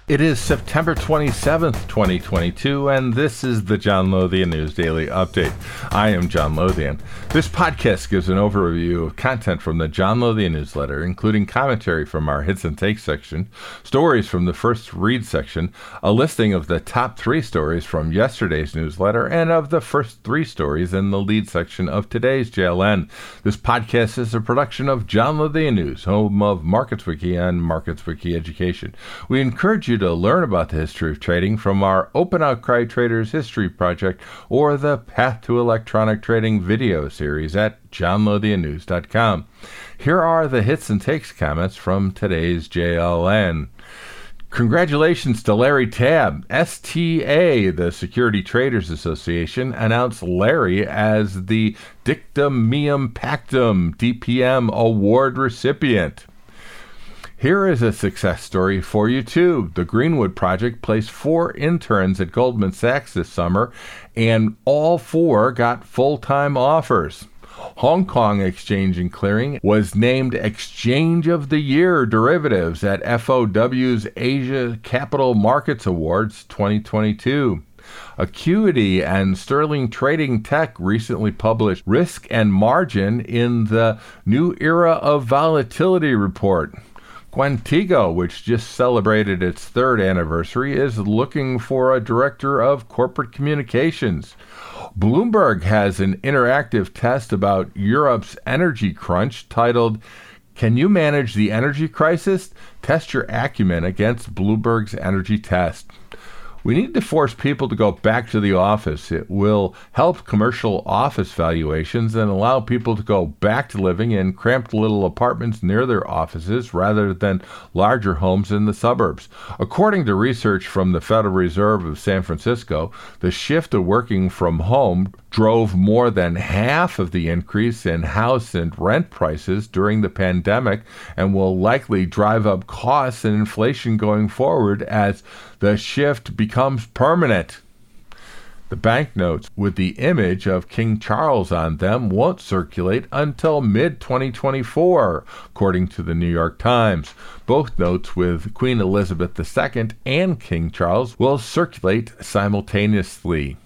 It is September 27th, 2022, and this is the John Lothian News Daily Update. I am John Lothian. This podcast gives an overview of content from the John Lothian newsletter, including commentary from our Hits and Takes section, stories from the First Read section, a listing of the top 3 stories from yesterday's newsletter, and of the first 3 stories in the lead section of today's JLN. This podcast is a production of John Lothian News, home of MarketsWiki and MarketsWiki Education. We encourage you to learn about the history of trading from our Open Outcry Traders History Project or the Path to Electronic Trading video series at johnlothiannews.com. Here are the hits and takes comments from today's JLN. Congratulations to Larry Tabb. STA, the Security Traders Association, announced Larry as the Dictum Meum Pactum DPM Award recipient. Here is a success story for you, too. The Greenwood Project placed 4 interns at Goldman Sachs this summer, and all 4 got full-time offers. Hong Kong Exchange and Clearing was named Exchange of the Year Derivatives at FOW's Asia Capital Markets Awards 2022. Acuity and Sterling Trading Tech recently published Risk and Margin in the New Era of Volatility report. Quantico, which just celebrated its 3rd anniversary, is looking for a director of corporate communications. Bloomberg has an interactive test about Europe's energy crunch titled, "Can You Manage the Energy Crisis? Test Your Acumen Against Bloomberg's Energy Test." We need to force people to go back to the office. It will help commercial office valuations and allow people to go back to living in cramped little apartments near their offices rather than larger homes in the suburbs. According to research from the Federal Reserve of San Francisco, the shift to working from home drove more than half of the increase in house and rent prices during the pandemic and will likely drive up costs and inflation going forward as the shift becomes permanent. The banknotes with the image of King Charles on them won't circulate until mid-2024, according to the New York Times. Both notes with Queen Elizabeth II and King Charles will circulate simultaneously.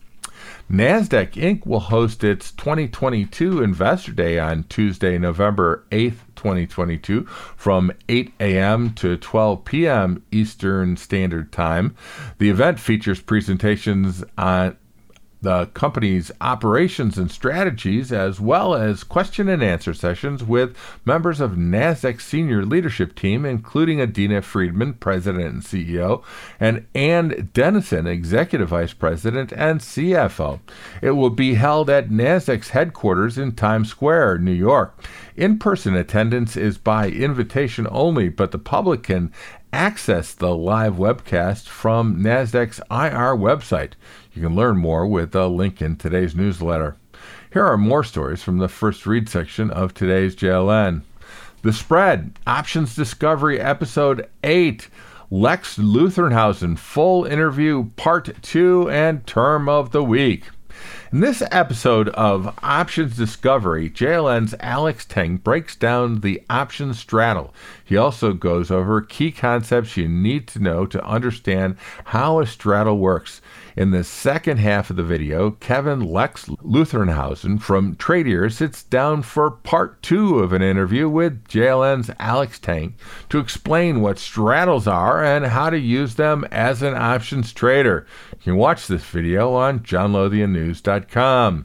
NASDAQ Inc. will host its 2022 Investor Day on Tuesday, November 8th, 2022, from 8 a.m. to 12 p.m. Eastern Standard Time. The event features presentations on the company's operations and strategies, as well as question and answer sessions with members of NASDAQ's senior leadership team, including Adena Friedman, President and CEO, and Ann Dennison, Executive Vice President and CFO. It will be held at NASDAQ's headquarters in Times Square, New York. In-person attendance is by invitation only, but the public can access the live webcast from NASDAQ's IR website. You can learn more with a link in today's newsletter. Here are more stories from the First Read section of today's JLN. The Spread, Options Discovery, Episode 8, Lex Luthernhausen, full interview, Part 2, and Term of the Week. In this episode of Options Discovery, JLN's Alex Teng breaks down the options straddle. He also goes over key concepts you need to know to understand how a straddle works. In the second half of the video, Kevin Lex Luthernhausen from Tradier sits down for part 2 of an interview with JLN's Alex Teng to explain what straddles are and how to use them as an options trader. You can watch this video on johnlothiannews.com.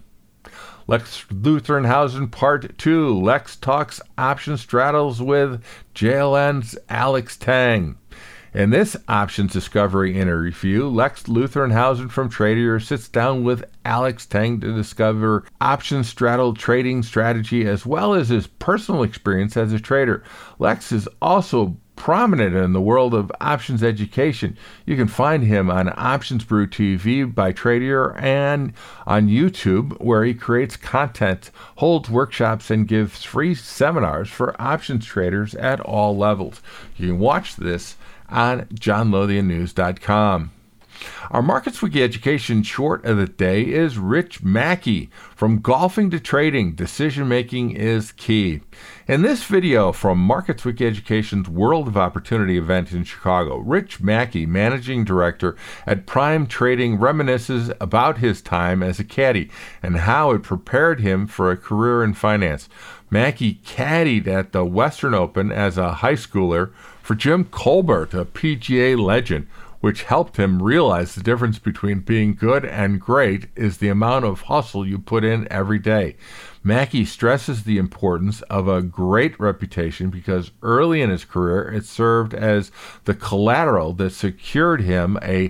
Lex Luthernhausen Part 2. Lex talks option straddles with JLN's Alex Teng. In this options discovery interview, Lex Luthernhausen from Tradier sits down with Alex Teng to discover option straddle trading strategy as well as his personal experience as a trader. Lex is also prominent in the world of options education. You can find him on Options Brew TV by Tradier and on YouTube, where he creates content, holds workshops, and gives free seminars for options traders at all levels. You can watch this on johnlothiannews.com. Our Markets Weekly Education short of the day is Rich Mackey. From golfing to trading, decision making is key. In this video from Markets Weekly Education's World of Opportunity event in Chicago, Rich Mackey, managing director at Prime Trading, reminisces about his time as a caddy and how it prepared him for a career in finance. Mackey caddied at the Western Open as a high schooler for Jim Colbert, a PGA legend, which helped him realize the difference between being good and great is the amount of hustle you put in every day. Mackey stresses the importance of a great reputation because early in his career it served as the collateral that secured him a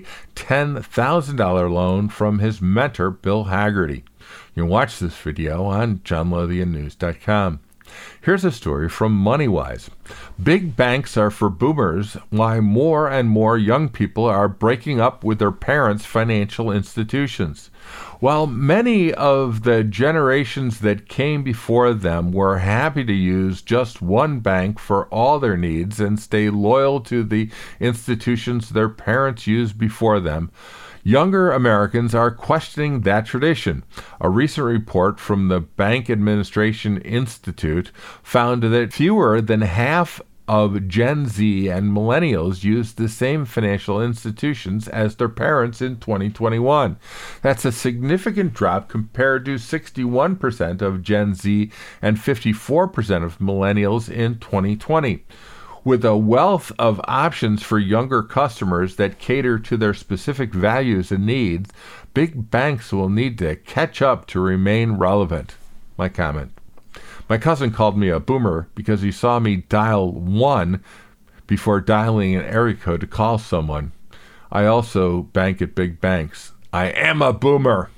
$10,000 loan from his mentor, Bill Haggerty. You can watch this video on johnlothiannews.com. Here's a story from MoneyWise. Big banks are for boomers. Why more and more young people are breaking up with their parents' financial institutions. While many of the generations that came before them were happy to use just one bank for all their needs and stay loyal to the institutions their parents used before them, younger Americans are questioning that tradition. A recent report from the Bank Administration Institute found that fewer than half of Gen Z and millennials use the same financial institutions as their parents in 2021. That's a significant drop compared to 61% of Gen Z and 54% of millennials in 2020. With a wealth of options for younger customers that cater to their specific values and needs, big banks will need to catch up to remain relevant. My comment. My cousin called me a boomer because he saw me dial 1 before dialing an area code to call someone. I also bank at big banks. I am a boomer.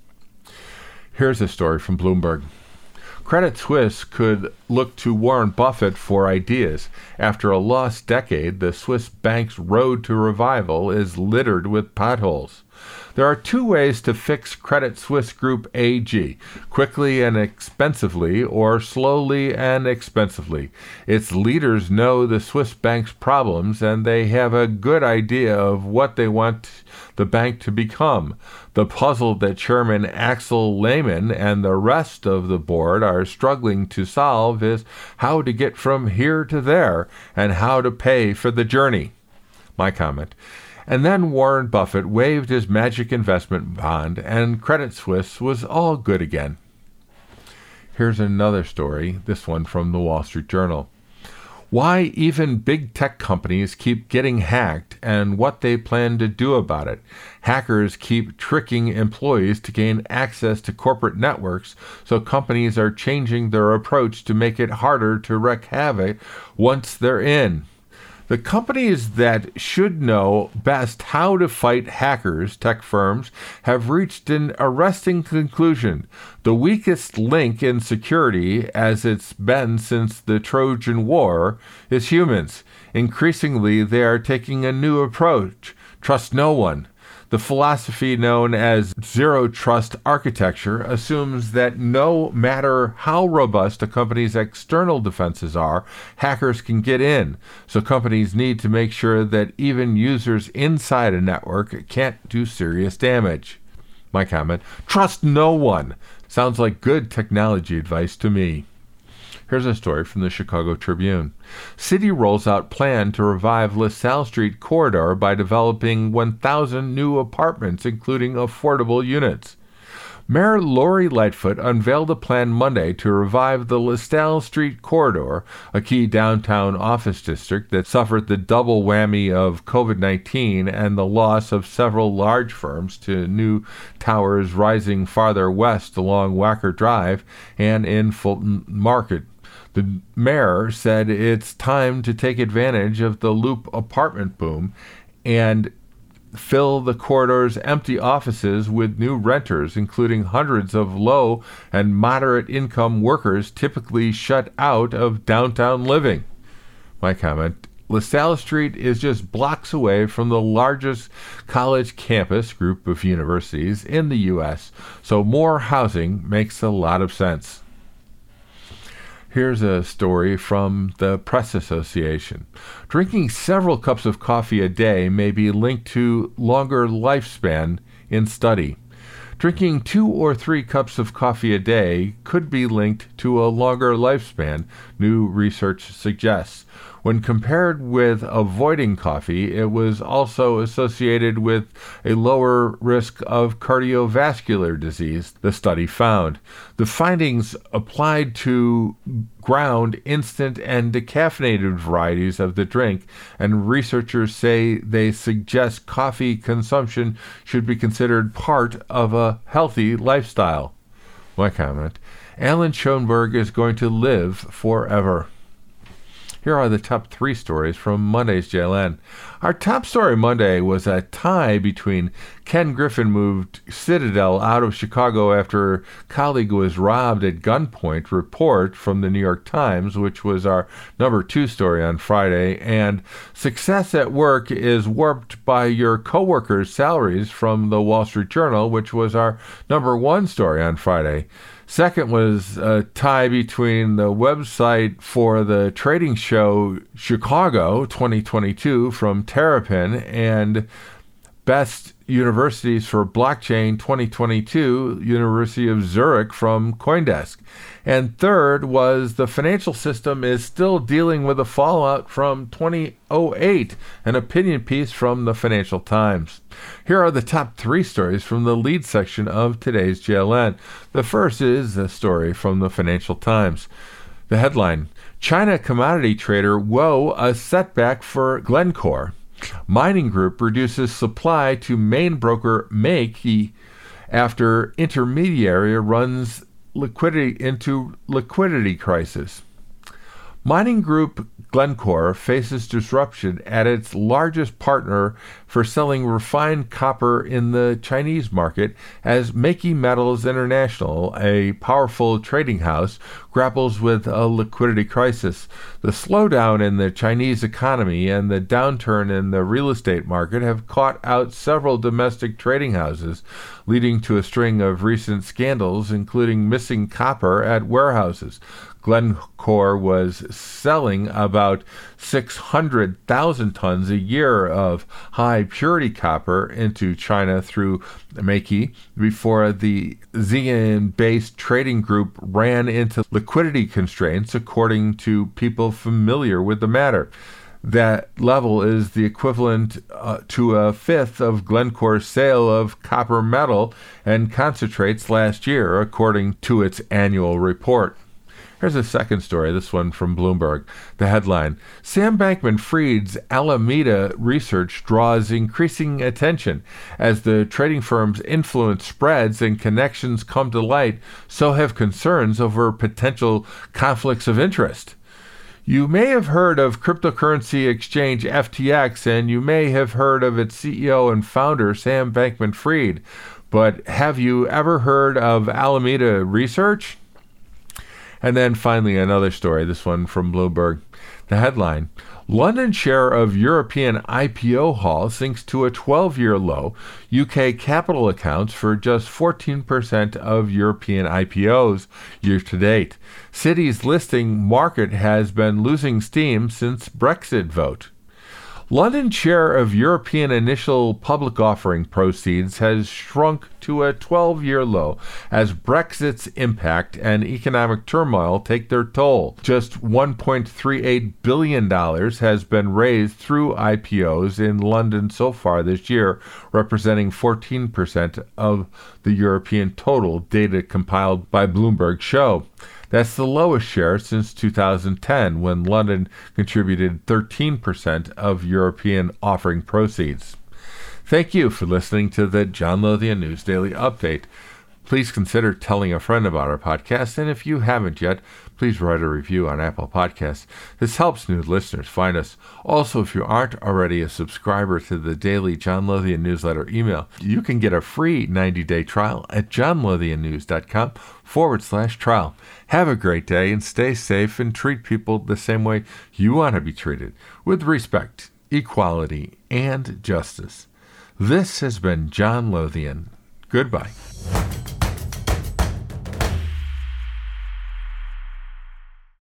Here's a story from Bloomberg. Credit Suisse could look to Warren Buffett for ideas. After a lost decade, the Swiss bank's road to revival is littered with potholes. There are two ways to fix Credit Suisse Group AG, quickly and expensively or slowly and expensively. Its leaders know the Swiss bank's problems and they have a good idea of what they want the bank to become. The puzzle that Chairman Axel Lehmann and the rest of the board are struggling to solve is how to get from here to there and how to pay for the journey. My comment. And then Warren Buffett waved his magic investment bond, and Credit Suisse was all good again. Here's another story, this one from the Wall Street Journal. Why even big tech companies keep getting hacked and what they plan to do about it. Hackers keep tricking employees to gain access to corporate networks, so companies are changing their approach to make it harder to wreak havoc once they're in. The companies that should know best how to fight hackers, tech firms, have reached an arresting conclusion. The weakest link in security, as it's been since the Trojan War, is humans. Increasingly, they are taking a new approach. Trust no one. The philosophy known as zero-trust architecture assumes that no matter how robust a company's external defenses are, hackers can get in. So companies need to make sure that even users inside a network can't do serious damage. My comment, trust no one. Sounds like good technology advice to me. Here's a story from the Chicago Tribune. City rolls out plan to revive LaSalle Street corridor by developing 1,000 new apartments, including affordable units. Mayor Lori Lightfoot unveiled a plan Monday to revive the LaSalle Street corridor, a key downtown office district that suffered the double whammy of COVID-19 and the loss of several large firms to new towers rising farther west along Wacker Drive and in Fulton Market. The mayor said it's time to take advantage of the Loop apartment boom and fill the corridor's empty offices with new renters, including hundreds of low and moderate income workers typically shut out of downtown living. My comment, LaSalle Street is just blocks away from the largest college campus group of universities in the U.S., so more housing makes a lot of sense. Here's a story from the Press Association. Drinking several cups of coffee a day may be linked to longer lifespan in study. Drinking 2 or 3 cups of coffee a day could be linked to a longer lifespan, new research suggests. When compared with avoiding coffee, it was also associated with a lower risk of cardiovascular disease, the study found. The findings applied to ground, instant, and decaffeinated varieties of the drink, and researchers say they suggest coffee consumption should be considered part of a healthy lifestyle. My comment: Alan Schoenberg is going to live forever. Here are the top 3 stories from Monday's JLN. Our top story Monday was a tie between Ken Griffin moved Citadel out of Chicago after a colleague was robbed at gunpoint, report from the New York Times, which was our number 2 story on Friday, and success at work is warped by your coworkers' salaries from the Wall Street Journal, which was our number 1 story on Friday. Second was a tie between the website for the trading show Chicago 2022 from Terrapin and Best Universities for Blockchain 2022, University of Zurich from CoinDesk. And third was the financial system is still dealing with the fallout from 2008, an opinion piece from the Financial Times. Here are the top 3 stories from the lead section of today's JLN. The first is a story from the Financial Times. The headline: China commodity trader woe a setback for Glencore. Mining group reduces supply to main broker Meiki after intermediary runs into liquidity crisis. Mining group Glencore faces disruption at its largest partner for selling refined copper in the Chinese market as Meiki Metals International, a powerful trading house, grapples with a liquidity crisis. The slowdown in the Chinese economy and the downturn in the real estate market have caught out several domestic trading houses, leading to a string of recent scandals, including missing copper at warehouses. Glencore was selling about 600,000 tons a year of high-purity copper into China through Meiki before the Xi'an-based trading group ran into liquidity constraints, according to people familiar with the matter. That level is the equivalent to a fifth of Glencore's sale of copper metal and concentrates last year, according to its annual report. Here's a second story, this one from Bloomberg. The headline: Sam Bankman-Fried's Alameda research draws increasing attention. As the trading firm's influence spreads and connections come to light, so have concerns over potential conflicts of interest. You may have heard of cryptocurrency exchange FTX, and you may have heard of its CEO and founder, Sam Bankman-Fried. But have you ever heard of Alameda Research? And then finally, another story, this one from Bloomberg. The headline: London share of European IPO haul sinks to a 12-year low. UK capital accounts for just 14% of European IPOs year to date. Citi's listing market has been losing steam since Brexit vote. London's share of European initial public offering proceeds has shrunk to a 12-year low as Brexit's impact and economic turmoil take their toll. Just $1.38 billion has been raised through IPOs in London so far this year, representing 14% of the European total, data compiled by Bloomberg show. That's the lowest share since 2010, when London contributed 13% of European offering proceeds. Thank you for listening to the John Lothian News Daily Update. Please consider telling a friend about our podcast, and if you haven't yet, please write a review on Apple Podcasts. This helps new listeners find us. Also, if you aren't already a subscriber to the daily John Lothian newsletter email, you can get a free 90-day trial at johnlothiannews.com/trial. Have a great day and stay safe and treat people the same way you want to be treated, with respect, equality, and justice. This has been John Lothian. Goodbye.